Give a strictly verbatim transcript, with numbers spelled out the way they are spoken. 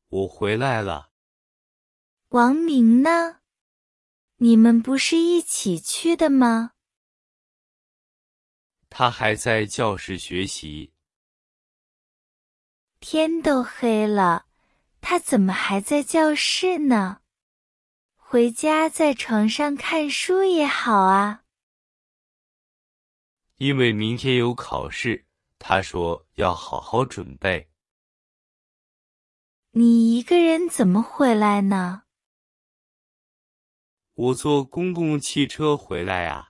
我回来了。 王明呢？你们不是一起去的吗？ 他还在教室学习。 天都黑了，他怎么还在教室呢？回家在床上看书也好啊。 因为明天有考试，他说要好好准备。 你一个人怎么回来呢？ 我坐公共汽车回来啊。